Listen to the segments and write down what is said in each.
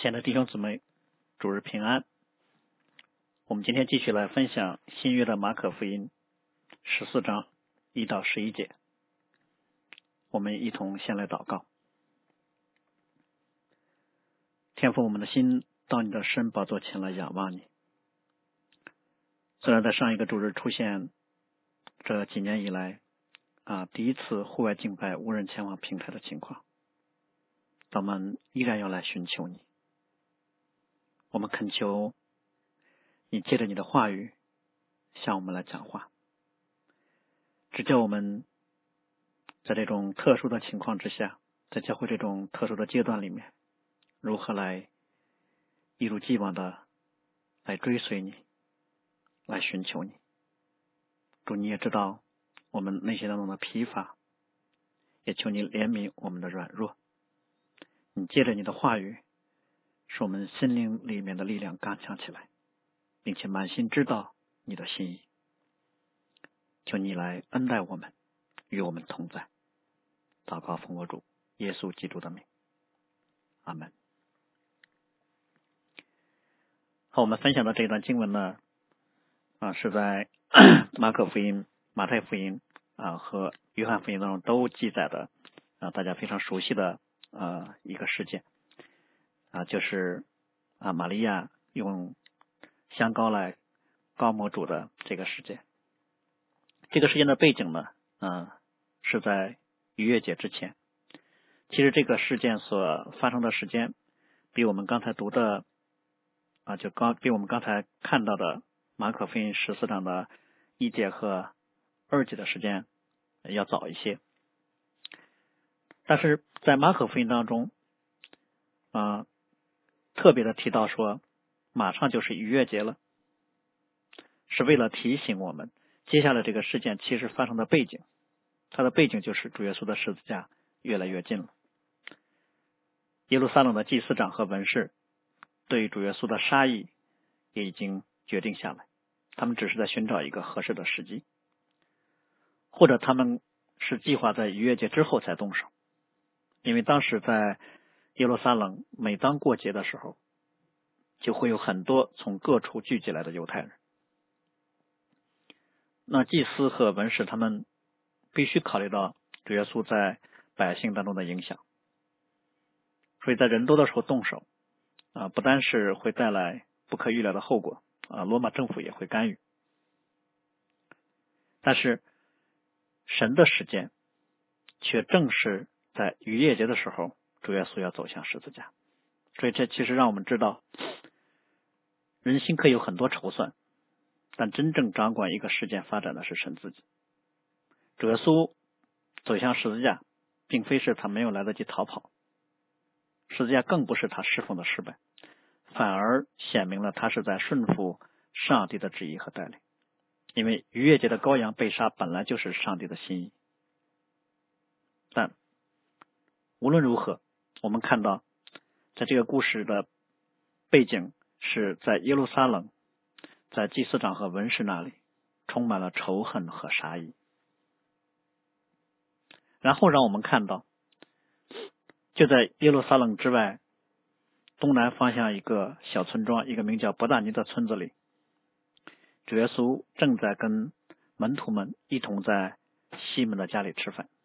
亲爱的弟兄姊妹，主日平安。我们今天继续来分享新约的马可福音14章1到11节。我们一同先来祷告。天父，我们的心到你的圣宝座前来仰望你。虽然在上一个主日出现这几年以来第一次户外敬拜无人前往平台的情况，但我们依然要来寻求你。我们恳求你借着你的话语向我们来讲话，指教我们在这种特殊的情况之下，在教会这种特殊的阶段里面，如何来一如既往的来追随你，来寻求你。主，你也知道我们内心当中的疲乏，也求你怜悯我们的软弱。你借着你的话语使我们心灵里面的力量刚强起来，并且满心知道你的心意。求你来恩待我们，与我们同在。祷告奉我主耶稣基督的名，阿们。好，我们分享的这段经文呢，是在马可福音、马太福音和约翰福音当中都记载的大家非常熟悉的一个事件就是玛利亚用香膏来膏抹主的这个事件。这个事件的背景呢是在逾越节之前。其实这个事件所发生的时间比我们刚才读的比我们刚才看到的马可福音14章的1节和2节的时间要早一些。但是在马可福音当中特别的提到说马上就是逾越节了，是为了提醒我们接下来这个事件其实发生的背景。它的背景就是主耶稣的十字架越来越近了。耶路撒冷的祭司长和文士对主耶稣的杀意也已经决定下来，他们只是在寻找一个合适的时机，或者他们是计划在逾越节之后才动手。因为当时在耶路撒冷每当过节的时候，就会有很多从各处聚集来的犹太人。那祭司和文士他们必须考虑到主耶稣在百姓当中的影响，所以在人多的时候动手不单是会带来不可预料的后果罗马政府也会干预。但是神的时间却正是在逾越节的时候，主耶稣要走向十字架。所以这其实让我们知道，人心可以有很多筹算，但真正掌管一个事件发展的是神自己。主耶稣走向十字架并非是他没有来得及逃跑，十字架更不是他侍奉的失败，反而显明了他是在顺服上帝的旨意和带领。因为逾越节的羔羊被杀本来就是上帝的心意。但无论如何，我们看到在这个故事的背景是在耶路撒冷，在祭司长和文士那里充满了仇恨和杀意。然后让我们看到，就在耶路撒冷之外东南方向一个小村庄，一个名叫伯大尼的村子里，主耶稣正在跟门徒们一同在西门的家里吃饭。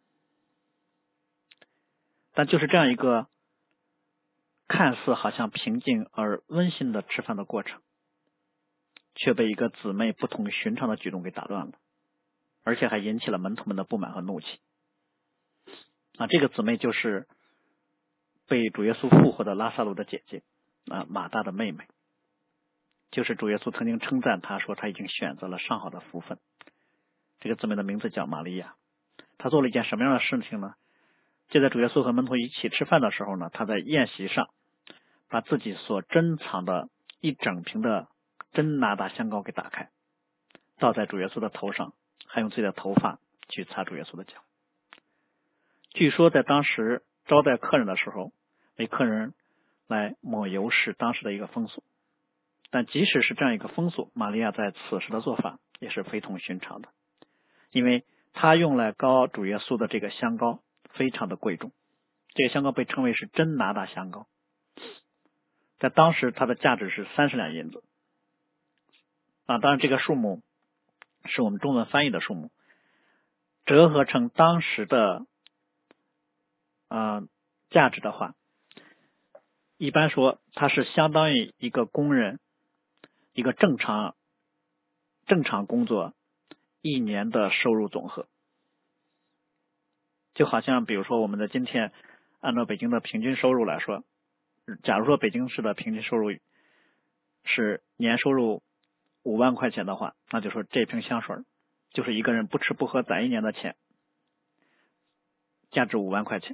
但就是这样一个看似好像平静而温馨的吃饭的过程，却被一个姊妹不同寻常的举动给打乱了，而且还引起了门徒们的不满和怒气。这个姊妹就是被主耶稣复活的拉撒路的姐姐马大的妹妹，就是主耶稣曾经称赞她说她已经选择了上好的福分。这个姊妹的名字叫玛利亚。她做了一件什么样的事情呢？就在主耶稣和门徒一起吃饭的时候呢，她在宴席上把自己所珍藏的一整瓶的真拿达香膏给打开，倒在主耶稣的头上，还用自己的头发去擦主耶稣的脚。据说在当时招待客人的时候，为客人来抹油是当时的一个风俗。但即使是这样一个风俗，玛利亚在此时的做法也是非同寻常的，因为她用来膏主耶稣的这个香膏非常的贵重，这个香膏被称为是真拿达香膏。 在当时它的价值是30两银子啊，当然这个数目是我们中文翻译的数目，折合成当时的价值的话，一般说它是相当于一个工人一个正常工作1年的收入总和。就好像比如说我们的今天按照北京的平均收入来说，假如说北京市的平均收入是年收入5万块钱的话，那就说这瓶香水就是一个人不吃不喝攒1年的钱，价值5万块钱。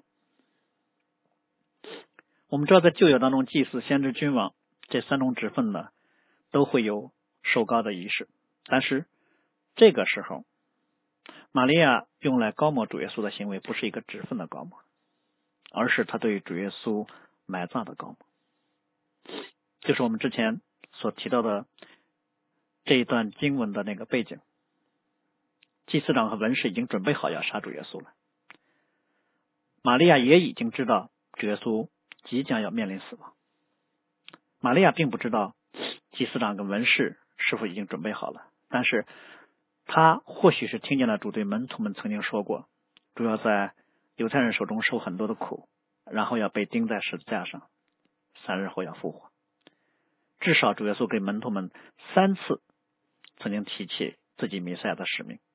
我们知道在旧约当中，祭司、先知、君王这3种职分呢都会有受膏的仪式，但是这个时候玛利亚用来膏抹主耶稣的行为不是一个职分的膏抹，而是他对主耶稣埋葬的膏抹，就是我们之前所提到的这一段经文的那个背景。祭司长和文士已经准备好要杀主耶稣了，玛利亚也已经知道主耶稣即将要面临死亡。玛利亚并不知道祭司长跟文士是否已经准备好了，但是他或许是听见了主对门徒们曾经说过，主要在犹太人手中受很多的苦，然后要被钉在十字架上，3日后要复活。至少主耶稣给门徒们3次曾经提起自己弥赛亚的使命。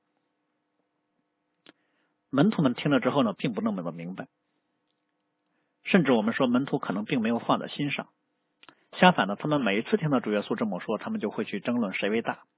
门徒们听了之后呢，并不那么的明白，甚至我们说门徒可能并没有放在心上。相反的，他们每一次听到主耶稣这么说，他们就会去争论谁为大。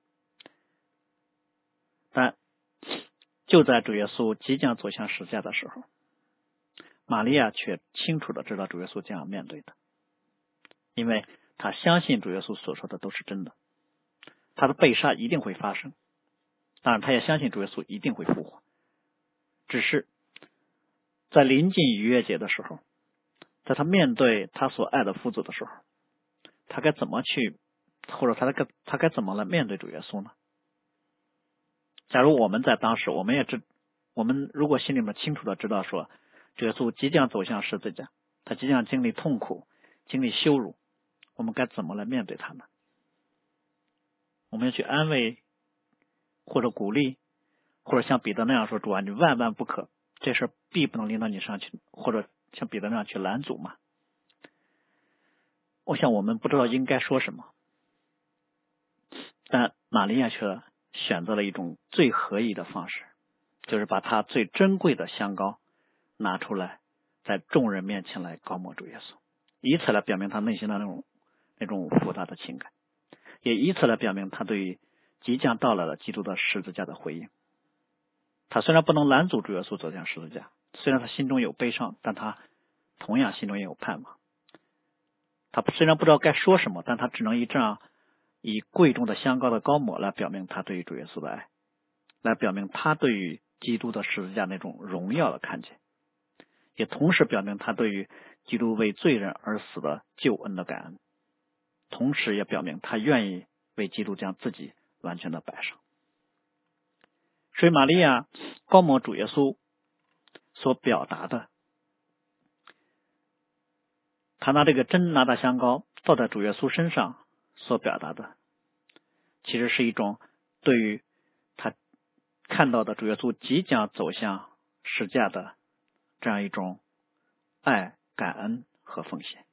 但就在主耶稣即将走向十字架的时候，玛利亚却清楚的知道主耶稣将要面对的，因为他相信主耶稣所说的都是真的，他的被杀一定会发生，当然他也相信主耶稣一定会复活。只是在临近逾越节的时候，在他面对他所爱的夫子的时候，他该怎么去，或者他该怎么来面对主耶稣呢？假如我们在当时，我们如果心里面清楚的知道说主耶稣即将走向十字架，他即将经历痛苦，经历羞辱，我们该怎么来面对他呢？我们要去安慰或者鼓励，或者像彼得那样说，主啊，你万万不可，这事必不能领到你上去，或者像彼得那样去拦阻嘛。我想我们不知道应该说什么，但玛利亚却选择了一种最合宜的方式，就是把她最珍贵的香膏拿出来，在众人面前来膏抹主耶稣，以此来表明他内心的那种复杂的情感，也以此来表明他对于即将到来的基督的十字架的回应。他虽然不能拦阻主耶稣走向十字架，虽然他心中有悲伤，但他同样心中也有盼望。他虽然不知道该说什么，但他只能以贵重的香膏的膏抹来表明他对于主耶稣的爱，来表明他对于基督的十字架那种荣耀的看见，也同时表明他对于基督为罪人而死的救恩的感恩，同时也表明他愿意为基督将自己完全的摆上。所以玛利亚膏抹主耶稣所表达的，他拿这个真拿大香膏倒在主耶稣身上所表达的，其实是一种对于他看到的主耶稣即将走向十字架的这样一种爱、感恩和奉献。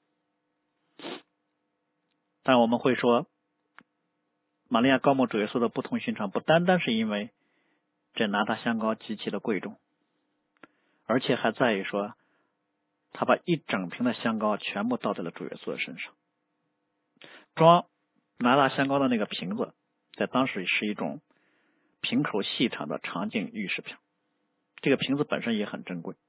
当然我们会说，玛利亚膏抹主耶稣的不同寻常，不单单是因为这拿大香膏极其的贵重，而且还在于说他把一整瓶的香膏全部倒在了主耶稣的身上。装拿大香膏的那个瓶子在当时是一种瓶口细长的长径玉石瓶，这个瓶子本身也很珍贵。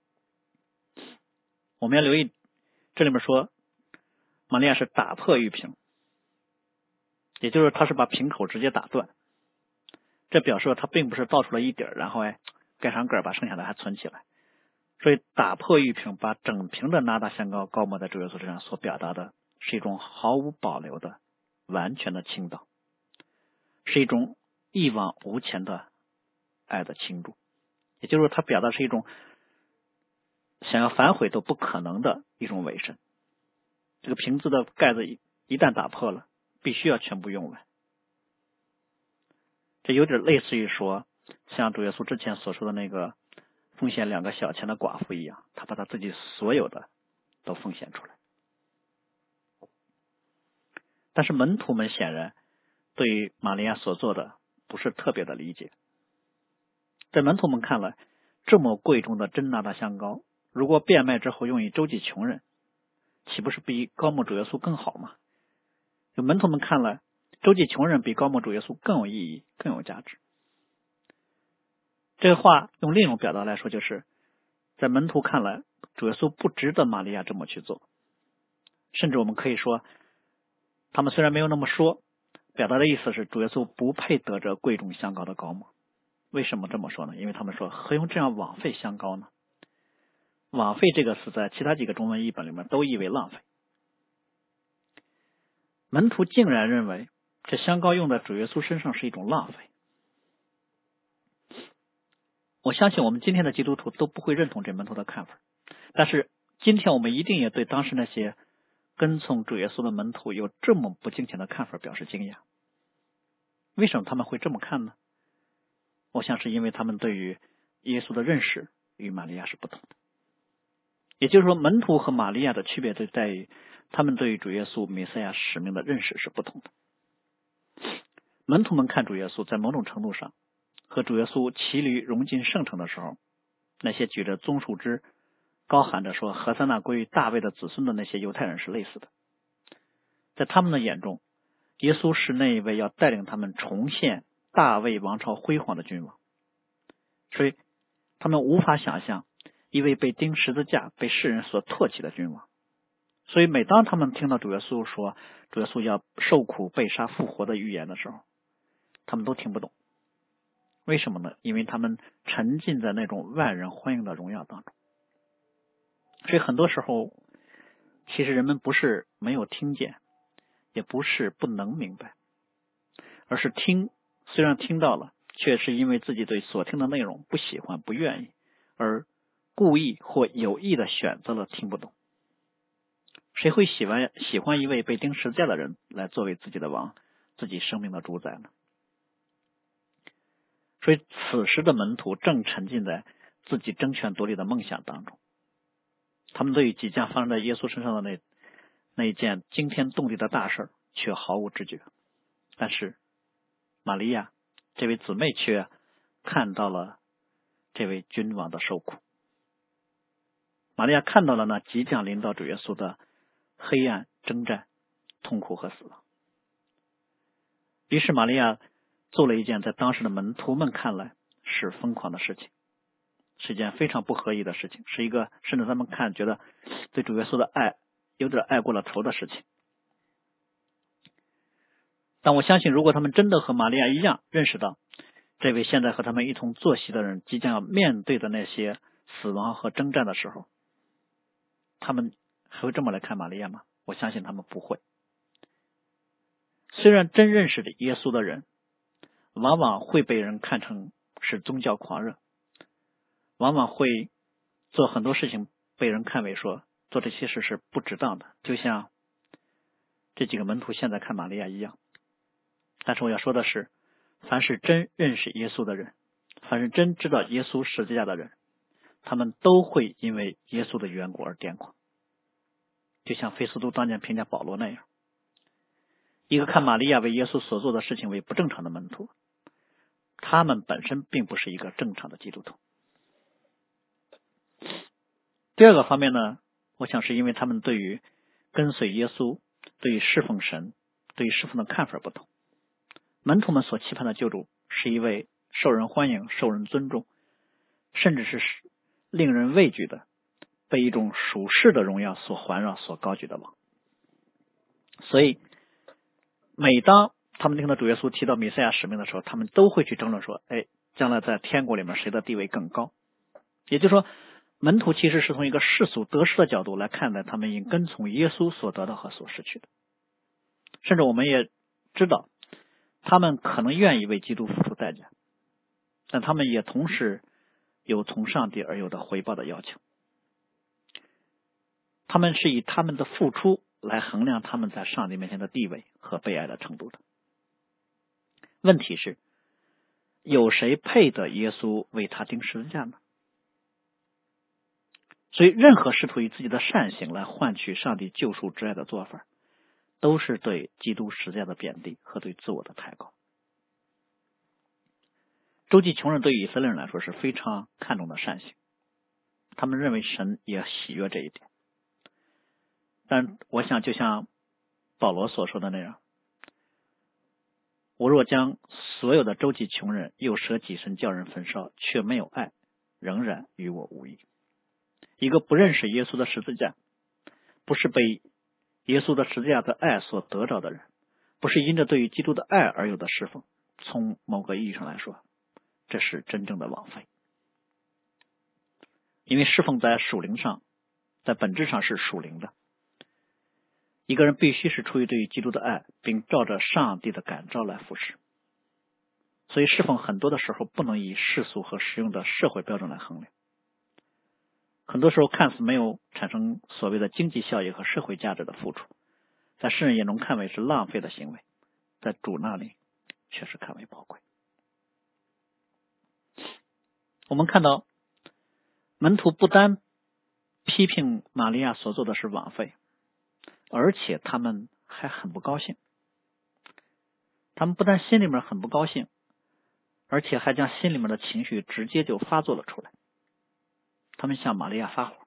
我们要留意这里面说玛利亚是打破玉瓶，也就是他是把瓶口直接打断，这表示他并不是倒出了一点然后盖上盖把剩下的还存起来。所以打破玉瓶，把整瓶的拿大香膏膏抹在主耶稣身上，所表达的是一种毫无保留的完全的倾倒，是一种一往无前的爱的倾注，也就是说他表达是一种想要反悔都不可能的一种委身。 这个瓶子的盖子一旦打破了，必须要全部用完。这有点类似于说，像主耶稣之前所说的那个奉献2个小钱的寡妇一样，他把他自己所有的都奉献出来。但是门徒们显然对于玛利亚所做的不是特别的理解。在门徒们看来，这么贵重的真纳达香膏，如果变卖之后用于周济穷人，岂不是比膏抹主耶稣更好吗？就门徒们看来，周济穷人比膏抹主耶稣更有意义，更有价值。这个话用另一种表达来说，就是在门徒看来，主耶稣不值得玛利亚这么去做。甚至我们可以说，他们虽然没有那么说，表达的意思是主耶稣不配得这贵重香膏的膏抹。为什么这么说呢？因为他们说何用这样枉费香膏呢？枉费这个词在其他几个中文译本里面都意为浪费。门徒竟然认为这香膏用在主耶稣身上是一种浪费。我相信我们今天的基督徒都不会认同这门徒的看法，但是今天我们一定也对当时那些跟从主耶稣的门徒有这么不敬虔的看法表示惊讶。为什么他们会这么看呢？我想是因为他们对于耶稣的认识与玛利亚是不同的。也就是说，门徒和玛利亚的区别就在于他们对于主耶稣弥赛亚使命的认识是不同的。门徒们看主耶稣在某种程度上和主耶稣骑驴融进圣城的时候，那些举着棕树枝高喊着说何塞那归于大卫的子孙的那些犹太人是类似的。在他们的眼中，耶稣是那一位要带领他们重现大卫王朝辉煌的君王，所以他们无法想象一位被钉十字架被世人所唾弃的君王。所以每当他们听到主耶稣说主耶稣要受苦被杀复活的预言的时候，他们都听不懂。为什么呢？因为他们沉浸在那种万人欢迎的荣耀当中。所以很多时候其实人们不是没有听见，也不是不能明白，而是虽然听到了，却是因为自己对所听的内容不喜欢不愿意，而故意或有意的选择了听不懂。谁会喜欢一位被钉十字架的人来作为自己的王，自己生命的主宰呢？所以此时的门徒正沉浸在自己争权夺利的梦想当中，他们对于即将发生在耶稣身上的那一件惊天动地的大事却毫无知觉。但是玛利亚这位姊妹却看到了这位君王的受苦。玛利亚看到了那即将临到主耶稣的黑暗、征战、痛苦和死亡。于是玛利亚做了一件在当时的门徒们看来是疯狂的事情，是一件非常不合意的事情，是一个甚至他们觉得对主耶稣的爱有点爱过了头的事情。但我相信，如果他们真的和玛利亚一样认识到这位现在和他们一同坐席的人即将要面对的那些死亡和征战的时候，他们还会这么来看玛利亚吗？我相信他们不会。虽然真认识的耶稣的人往往会被人看成是宗教狂热，往往会做很多事情被人看为说做这些事是不值当的，就像这几个门徒现在看玛利亚一样。但是我要说的是，凡是真认识耶稣的人，凡是真知道耶稣十字架的人，他们都会因为耶稣的缘故而癫狂。就像菲斯都当年评价保罗那样，一个看玛利亚为耶稣所做的事情为不正常的门徒，他们本身并不是一个正常的基督徒。第二个方面呢，我想是因为他们对于跟随耶稣、对于侍奉神、对于侍奉的看法不同。门徒们所期盼的救主是一位受人欢迎、受人尊重，甚至是令人畏惧的，被一种属世的荣耀所环绕、所高举的王。所以每当他们听到主耶稣提到弥赛亚使命的时候，他们都会去争论说，将来在天国里面谁的地位更高。也就是说，门徒其实是从一个世俗得失的角度来看待他们应跟从耶稣所得到和所失去的。甚至我们也知道他们可能愿意为基督付出代价，但他们也同时有从上帝而有的回报的要求。他们是以他们的付出来衡量他们在上帝面前的地位和被爱的程度的。问题是，有谁配得耶稣为他钉十字架呢？所以任何试图以自己的善行来换取上帝救赎之爱的做法，都是对基督十字架的贬低和对自我的抬高。周记穷人对于以色列人来说是非常看重的善行，他们认为神也喜悦这一点。但我想就像保罗所说的那样，我若将所有的周记穷人又舍己身叫人焚烧，却没有爱，仍然与我无益。一个不认识耶稣的十字架，不是被耶稣的十字架的爱所得着的人，不是因着对于基督的爱而有的侍奉，从某个意义上来说，这是真正的枉费。因为侍奉在属灵上，在本质上是属灵的。一个人必须是出于对于基督的爱，并照着上帝的感召来服侍。所以侍奉很多的时候不能以世俗和实用的社会标准来衡量。很多时候看似没有产生所谓的经济效益和社会价值的付出，在世人眼中看为是浪费的行为，在主那里却是看为宝贵。我们看到门徒不单批评玛利亚所做的是枉费，而且他们还很不高兴。他们不但心里面很不高兴，而且还将心里面的情绪直接就发作了出来。他们向玛利亚发火，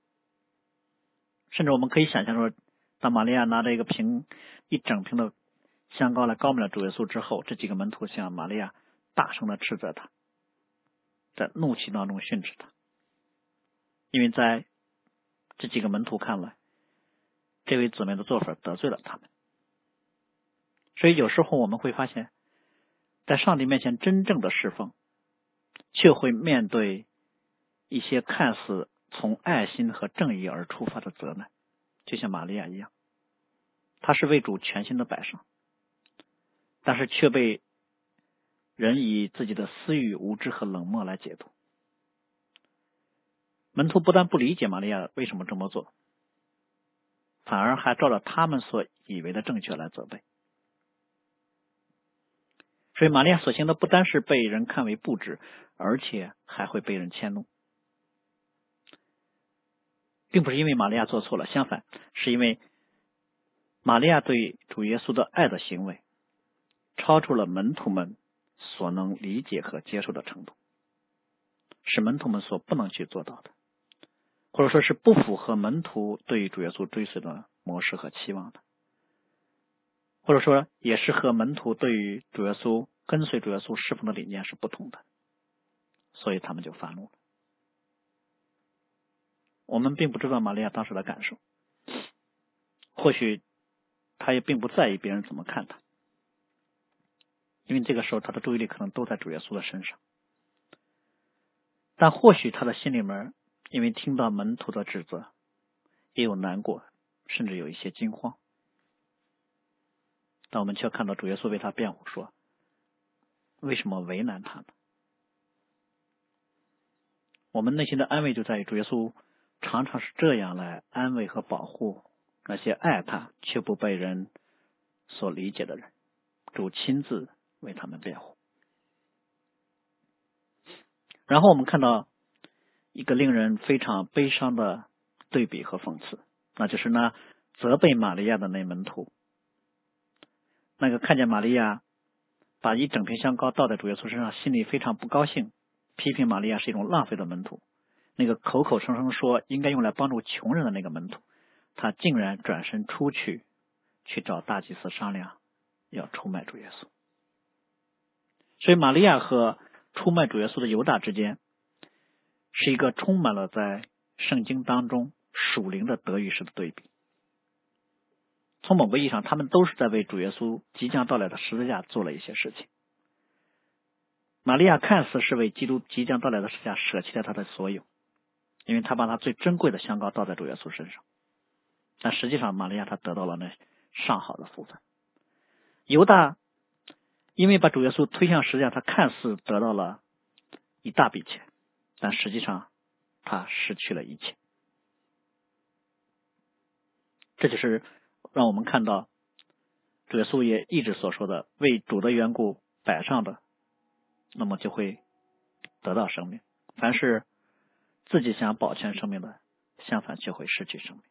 甚至我们可以想象说，当玛利亚拿着一整瓶的香膏来膏抹了主耶稣之后，这几个门徒向玛利亚大声的斥责他，在怒气当中训斥他。因为在这几个门徒看来，这位姊妹的做法得罪了他们。所以有时候我们会发现，在上帝面前真正的侍奉，却会面对一些看似从爱心和正义而出发的责难，就像玛利亚一样，她是为主全心的摆上，但是却被人以自己的私欲、无知和冷漠来解读。门徒不但不理解玛利亚为什么这么做，反而还照着他们所以为的正确来责备。所以玛利亚所行的不单是被人看为不智，而且还会被人迁怒。并不是因为玛利亚做错了，相反，是因为玛利亚对主耶稣的爱的行为超出了门徒们所能理解和接受的程度，是门徒们所不能去做到的，或者说是不符合门徒对主耶稣追随的模式和期望的，或者说也是和门徒对于主耶稣跟随主耶稣侍奉的理念是不同的，所以他们就发怒了。我们并不知道玛利亚当时的感受，或许她也并不在意别人怎么看她，因为这个时候她的注意力可能都在主耶稣的身上。但或许她的心里面因为听到门徒的指责，也有难过，甚至有一些惊慌。但我们却看到主耶稣为她辩护说，为什么为难他呢？我们内心的安慰就在于主耶稣常常是这样来安慰和保护那些爱他却不被人所理解的人，主亲自为他们辩护。然后我们看到一个令人非常悲伤的对比和讽刺，那就是那责备玛利亚的那门徒，那个看见玛利亚把一整瓶香膏倒在主耶稣身上，心里非常不高兴，批评玛利亚是一种浪费的门徒，那个口口声声说应该用来帮助穷人的那个门徒，他竟然转身出去找大祭司商量要出卖主耶稣。所以玛利亚和出卖主耶稣的犹大之间是一个充满了在圣经当中属灵的德与失的对比。从某个意义上，他们都是在为主耶稣即将到来的十字架做了一些事情。玛利亚看似是为基督即将到来的十字架舍弃了他的所有，因为他把他最珍贵的香膏倒在主耶稣身上，但实际上玛利亚他得到了那上好的福分。犹大因为把主耶稣推向十字架，他看似得到了一大笔钱，但实际上他失去了一切。这就是让我们看到主耶稣也一直所说的，为主的缘故摆上的，那么就会得到生命。凡是自己想保全生命的，相反却会失去生命。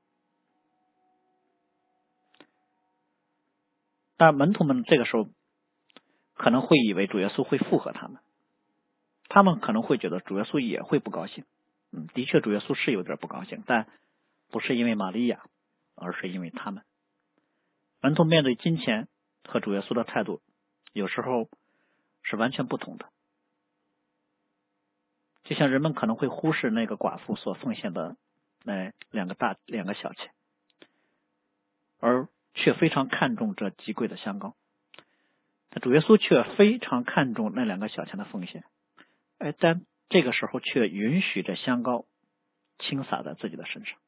但门徒们这个时候可能会以为主耶稣会附和他们，他们可能会觉得主耶稣也会不高兴。的确主耶稣是有点不高兴，但不是因为玛利亚，而是因为他们。门徒面对金钱和主耶稣的态度有时候是完全不同的。就像人们可能会忽视那个寡妇所奉献的那两个小钱，而却非常看重这极贵的香膏。但主耶稣却非常看重那2个小钱的奉献，但这个时候却允许这香膏倾洒在自己的身上。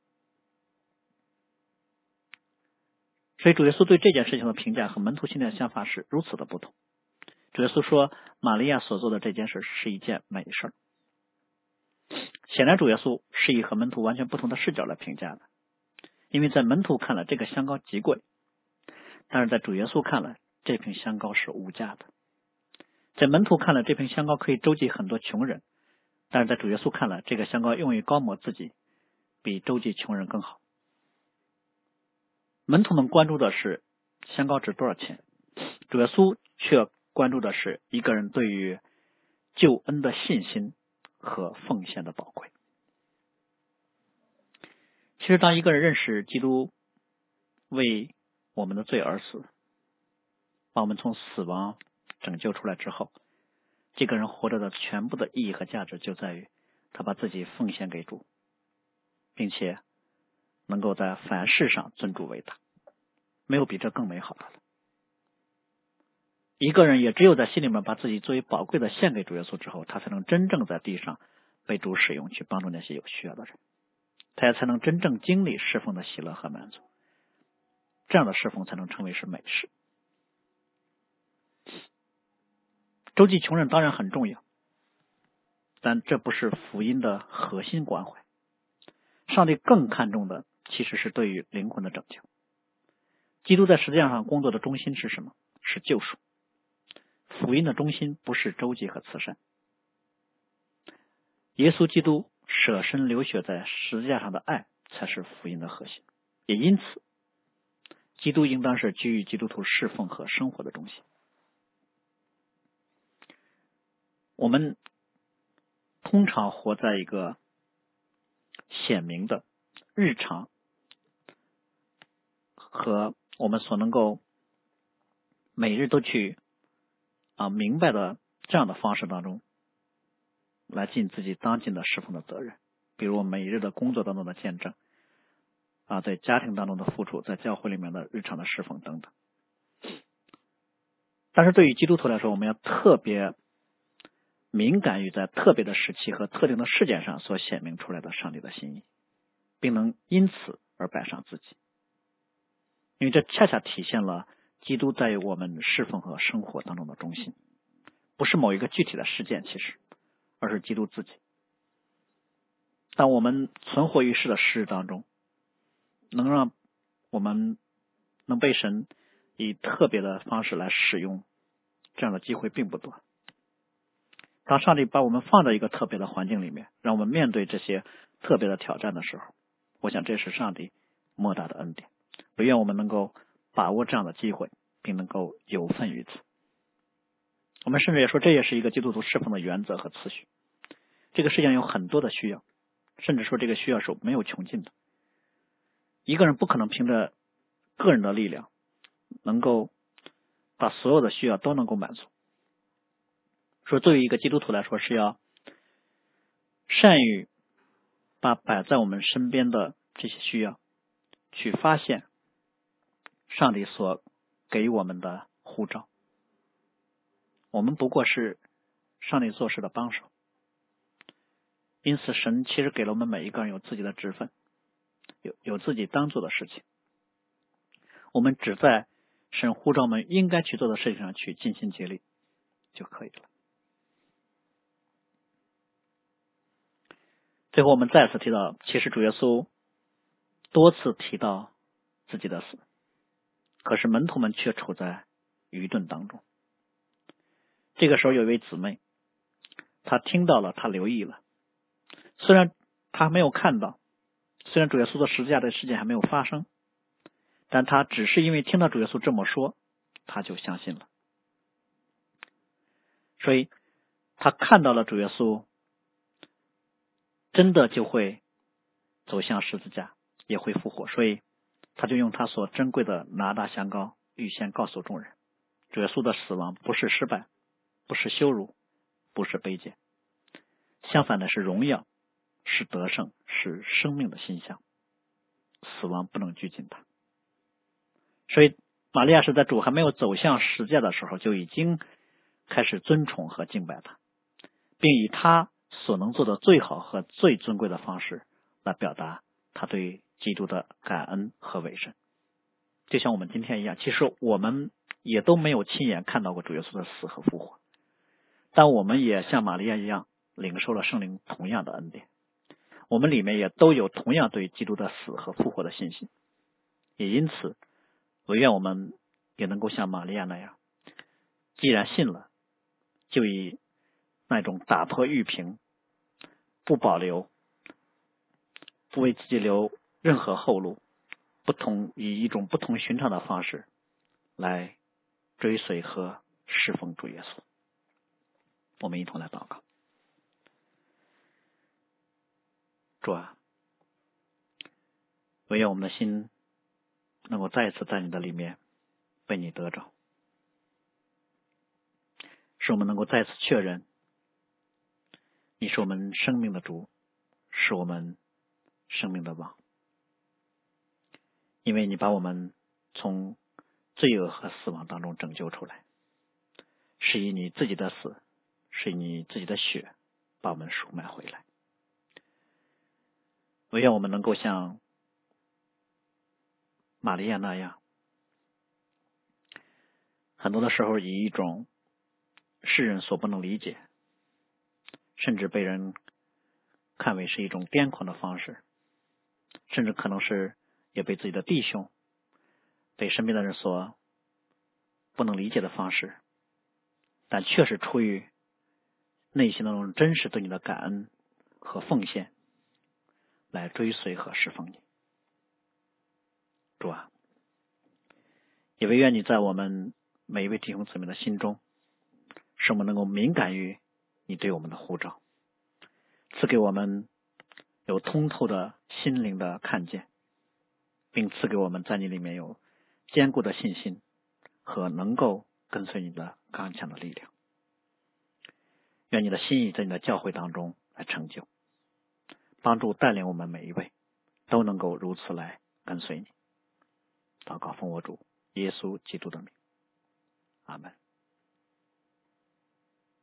所以主耶稣对这件事情的评价和门徒现在的想法是如此的不同。主耶稣说玛利亚所做的这件事是一件美事。显然主耶稣是以和门徒完全不同的视角来评价的，因为在门徒看来这个香膏极贵，但是在主耶稣看来这瓶香膏是无价的。在门徒看来这瓶香膏可以周济很多穷人，但是在主耶稣看来这个香膏用于膏抹自己比周济穷人更好。门徒们关注的是香膏值多少钱，主耶稣却关注的是一个人对于救恩的信心和奉献的宝贵。其实当一个人认识基督为我们的罪而死，把我们从死亡拯救出来之后，这个人活着的全部的意义和价值就在于他把自己奉献给主，并且能够在凡事上尊主为大，没有比这更美好的了。一个人也只有在心里面把自己作为宝贵的献给主耶稣之后，他才能真正在地上被主使用，去帮助那些有需要的人，他也才能真正经历侍奉的喜乐和满足。这样的侍奉才能称为是美事。周济穷人当然很重要，但这不是福音的核心关怀。上帝更看重的其实是对于灵魂的拯救。基督在实际上工作的中心是什么？是救赎。福音的中心不是周济和慈善。耶稣基督舍身流血在十字架上的爱才是福音的核心，也因此基督应当是居于基督徒侍奉和生活的中心。我们通常活在一个显明的日常和我们所能够每日都去明白的这样的方式当中来尽自己当尽的侍奉的责任。比如我每日的工作当中的见证在家庭当中的付出，在教会里面的日常的侍奉等等。但是对于基督徒来说，我们要特别敏感于在特别的时期和特定的事件上所显明出来的上帝的心意，并能因此而摆上自己，因为这恰恰体现了基督在我们侍奉和生活当中的中心，不是某一个具体的事件，其实而是基督自己。当我们存活于世的时日当中，能让我们能被神以特别的方式来使用，这样的机会并不多。当上帝把我们放在一个特别的环境里面，让我们面对这些特别的挑战的时候，我想这是上帝莫大的恩典。我愿我们能够把握这样的机会，并能够有份于此。我们甚至也说，这也是一个基督徒侍奉的原则和次序。这个世界上有很多的需要，甚至说这个需要是没有穷尽的。一个人不可能凭着个人的力量能够把所有的需要都能够满足。说对于一个基督徒来说，是要善于把摆在我们身边的这些需要去发现上帝所给我们的呼召。我们不过是上帝做事的帮手，因此神其实给了我们每一个人有自己的职分，有自己当做的事情。我们只在神呼召我们应该去做的事情上去尽心竭力就可以了。最后我们再次提到，其实主耶稣多次提到自己的死， 可是门徒们却处在愚钝当中。这个时候有一位姊妹，她听到了，她留意了，虽然她没有看到，虽然主耶稣的十字架的事件还没有发生，但她只是因为听到主耶稣这么说，她就相信了。所以她看到了主耶稣真的就会走向十字架，也会复活，所以他就用他所珍贵的拿大香膏预先告诉众人，主耶稣的死亡不是失败，不是羞辱，不是卑贱，相反的是荣耀，是得胜，是生命的馨香，死亡不能拘禁他。所以玛利亚是在主还没有走向十字架的时候，就已经开始尊崇和敬拜他，并以他所能做的最好和最尊贵的方式来表达他对基督的感恩和委身。就像我们今天一样，其实我们也都没有亲眼看到过主耶稣的死和复活，但我们也像玛利亚一样领受了圣灵同样的恩典，我们里面也都有同样对基督的死和复活的信心。也因此我愿我们也能够像玛利亚那样，既然信了，就以那种打破玉瓶，不保留，不为自己留任何后路，以一种不同寻常的方式来追随和侍奉主耶稣。我们一同来祷告。主啊，唯愿我们的心能够再一次在你的里面被你得着，使我们能够再次确认你是我们生命的主，是我们生命的王，因为你把我们从罪恶和死亡当中拯救出来，是以你自己的死，是以你自己的血把我们赎买回来。唯愿我们能够像玛利亚那样，很多的时候以一种世人所不能理解，甚至被人看为是一种癫狂的方式，甚至可能是也被自己的弟兄，被身边的人所不能理解的方式，但确实出于内心的那种真实对你的感恩和奉献来追随和侍奉你。主啊，也唯愿你在我们每一位弟兄姊妹的心中，使我们能够敏感于你对我们的呼召，赐给我们有通透的心灵的看见，并赐给我们在你里面有坚固的信心和能够跟随你的刚强的力量。愿你的心意在你的教会当中来成就，帮助带领我们每一位都能够如此来跟随你。祷告奉我主耶稣基督的名，阿们。